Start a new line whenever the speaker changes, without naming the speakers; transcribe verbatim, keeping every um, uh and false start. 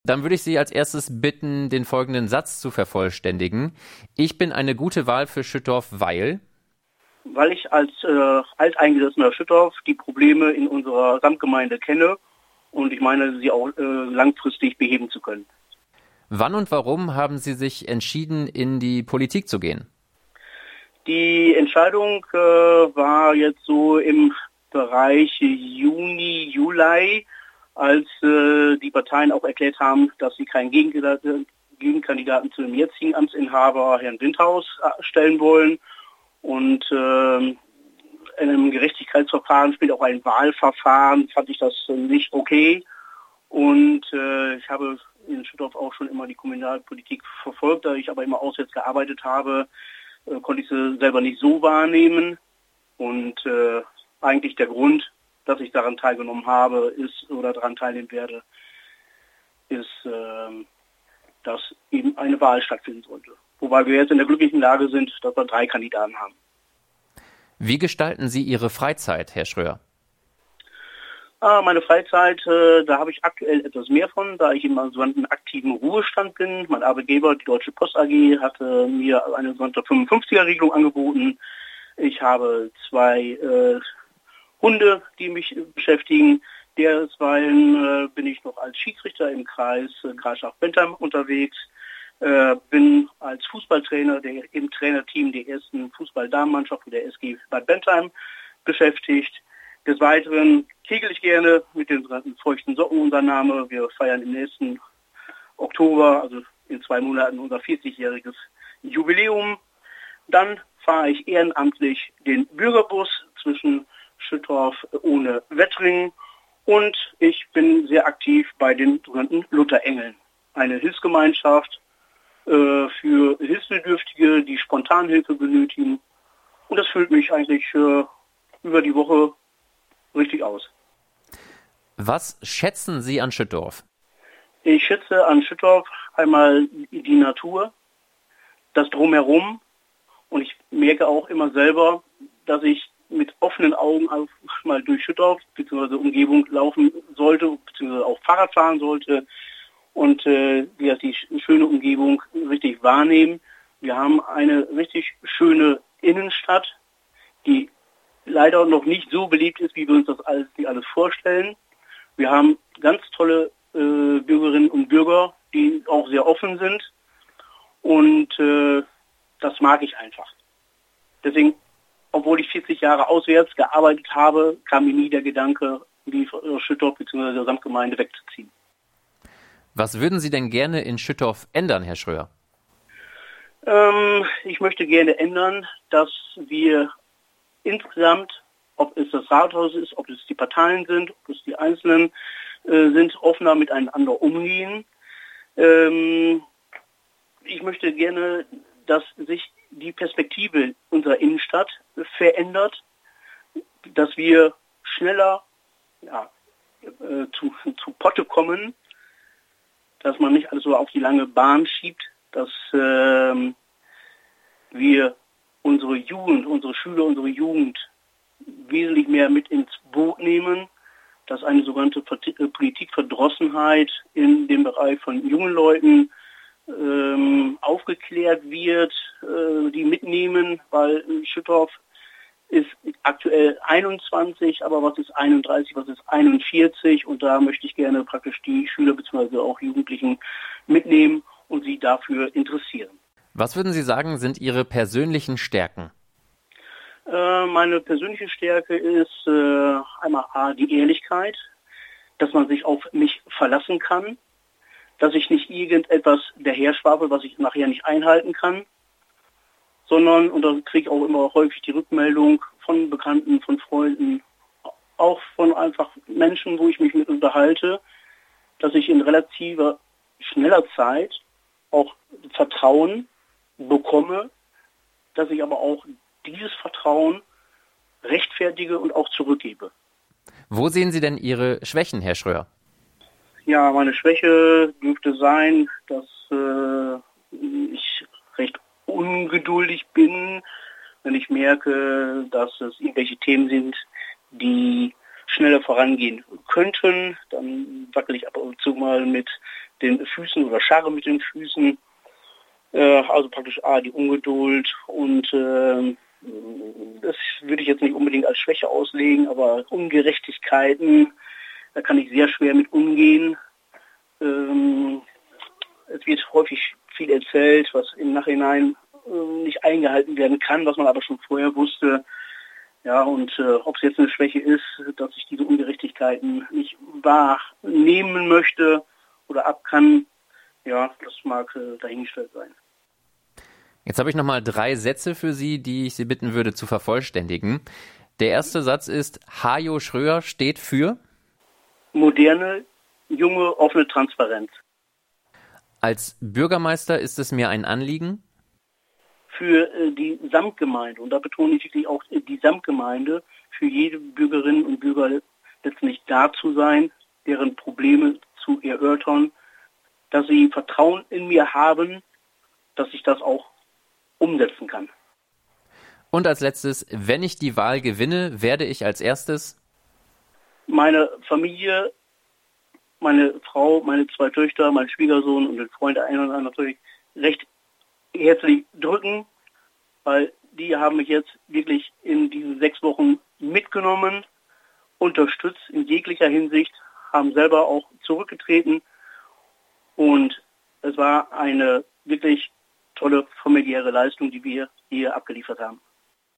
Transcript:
Dann würde ich Sie als erstes bitten, den folgenden Satz zu vervollständigen. Ich bin eine gute Wahl für Schüttorf, weil...
Weil ich als äh, alteingesessener Schüttorf die Probleme in unserer Samtgemeinde kenne und ich meine, sie auch äh, langfristig beheben zu können.
Wann und warum haben Sie sich entschieden, in die Politik zu gehen?
Die Entscheidung äh, war jetzt so im Bereich Juni, Juli, als äh, die Parteien auch erklärt haben, dass sie keinen Gegenkandidaten, Gegenkandidaten zu dem jetzigen Amtsinhaber, Herrn Windhaus, stellen wollen. Und äh, in einem Gerechtigkeitsverfahren spielt auch ein Wahlverfahren, fand ich das nicht okay. Und äh, ich habe in Schüttorf auch schon immer die Kommunalpolitik verfolgt, da ich aber immer auswärts gearbeitet habe, äh, konnte ich sie selber nicht so wahrnehmen. Und äh, eigentlich der Grund, dass ich daran teilgenommen habe, ist oder daran teilnehmen werde, ist, äh, dass eben eine Wahl stattfinden sollte. Wobei wir jetzt in der glücklichen Lage sind, dass wir drei Kandidaten haben.
Wie gestalten Sie Ihre Freizeit, Herr Schröer?
Ah, meine Freizeit, äh, da habe ich aktuell etwas mehr von, da ich in einem sogenannten aktiven Ruhestand bin. Mein Arbeitgeber, die Deutsche Post A G, hatte mir eine sogenannte fünfundfünfziger-Regelung angeboten. Ich habe zwei äh, Hunde, die mich beschäftigen. Derzweilen äh, bin ich noch als Schiedsrichter im Kreis äh, Grafschaft-Bentheim unterwegs. Äh, bin als Fußballtrainer der, im Trainerteam der ersten Fußball-Damenmannschaft der S G Bad Bentheim beschäftigt. Des Weiteren kegel ich gerne mit den feuchten Socken, unser Name. Wir feiern im nächsten Oktober, also in zwei Monaten, unser vierzigjähriges Jubiläum. Dann fahre ich ehrenamtlich den Bürgerbus zwischen Schüttorf ohne Wettringen und ich bin sehr aktiv bei den sogenannten Luther-Engeln. Eine Hilfsgemeinschaft äh, für Hilfsbedürftige, die Spontanhilfe benötigen. Und das füllt mich eigentlich äh, über die Woche richtig aus.
Was schätzen Sie an Schüttorf?
Ich schätze an Schüttorf einmal die Natur, das Drumherum und ich merke auch immer selber, dass ich mit offenen Augen auch mal durch Schüttorf bzw. Umgebung laufen sollte, bzw. auch Fahrrad fahren sollte und äh, die schöne Umgebung richtig wahrnehmen. Wir haben eine richtig schöne Innenstadt, die leider noch nicht so beliebt ist, wie wir uns das alles, die alles vorstellen. Wir haben ganz tolle äh, Bürgerinnen und Bürger, die auch sehr offen sind und äh, das mag ich einfach. Deswegen, obwohl ich vierzig Jahre auswärts gearbeitet habe, kam mir nie der Gedanke, die Schüttorf bzw. der Samtgemeinde wegzuziehen.
Was würden Sie denn gerne in Schüttorf ändern, Herr Schröer?
Ähm, ich möchte gerne ändern, dass wir insgesamt, ob es das Rathaus ist, ob es die Parteien sind, ob es die Einzelnen äh, sind, offener miteinander umgehen. Ähm, ich möchte gerne, dass sich die Perspektive unserer Innenstadt verändert, dass wir schneller ja, äh, zu, zu Potte kommen, dass man nicht alles so auf die lange Bahn schiebt, dass äh, wir unsere Jugend, unsere Schüler, unsere Jugend wesentlich mehr mit ins Boot nehmen, dass eine sogenannte Politikverdrossenheit in dem Bereich von jungen Leuten ähm, aufgeklärt wird, äh, die mitnehmen, weil Schüttorf ist aktuell einundzwanzig, aber was ist einunddreißig, was ist einundvierzig und da möchte ich gerne praktisch die Schüler bzw. auch Jugendlichen mitnehmen und sie dafür interessieren.
Was würden Sie sagen, sind Ihre persönlichen Stärken?
Äh, meine persönliche Stärke ist äh, einmal A, die Ehrlichkeit, dass man sich auf mich verlassen kann, dass ich nicht irgendetwas daherschwafel, was ich nachher nicht einhalten kann, sondern, und da kriege ich auch immer häufig die Rückmeldung von Bekannten, von Freunden, auch von einfach Menschen, wo ich mich mit unterhalte, dass ich in relativer schneller Zeit auch Vertrauen bekomme, dass ich aber auch dieses Vertrauen rechtfertige und auch zurückgebe.
Wo sehen Sie denn Ihre Schwächen, Herr Schröer?
Ja, meine Schwäche dürfte sein, dass äh, ich recht ungeduldig bin, wenn ich merke, dass es irgendwelche Themen sind, die schneller vorangehen könnten, dann wackel ich ab und zu mal mit den Füßen oder scharre mit den Füßen. Äh, also praktisch A, die Ungeduld und äh, das würde ich jetzt nicht unbedingt als Schwäche auslegen, aber Ungerechtigkeiten, da kann ich sehr schwer mit umgehen. Ähm, es wird häufig viel erzählt, was im Nachhinein äh, nicht eingehalten werden kann, was man aber schon vorher wusste. Ja, und äh, ob es jetzt eine Schwäche ist, dass ich diese Ungerechtigkeiten nicht wahrnehmen möchte oder ab kann, ja, das mag äh, dahingestellt sein.
Jetzt habe ich nochmal drei Sätze für Sie, die ich Sie bitten würde zu vervollständigen. Der erste Satz ist, Hajo Schröer steht für?
Moderne, junge, offene Transparenz.
Als Bürgermeister ist es mir ein Anliegen?
Für äh, die Samtgemeinde, und da betone ich wirklich auch äh, die Samtgemeinde, für jede Bürgerinnen und Bürger letztendlich da zu sein, deren Probleme zu erörtern, dass sie Vertrauen in mir haben, dass ich das auch umsetzen kann.
Und als letztes, wenn ich die Wahl gewinne, werde ich als erstes?
Meine Familie, meine Frau, meine zwei Töchter, mein Schwiegersohn und den Freund ein und anderen natürlich recht herzlich drücken, weil die haben mich jetzt wirklich in diesen sechs Wochen mitgenommen, unterstützt in jeglicher Hinsicht, haben selber auch zurückgetreten und es war eine wirklich tolle familiäre Leistung, die wir hier abgeliefert haben.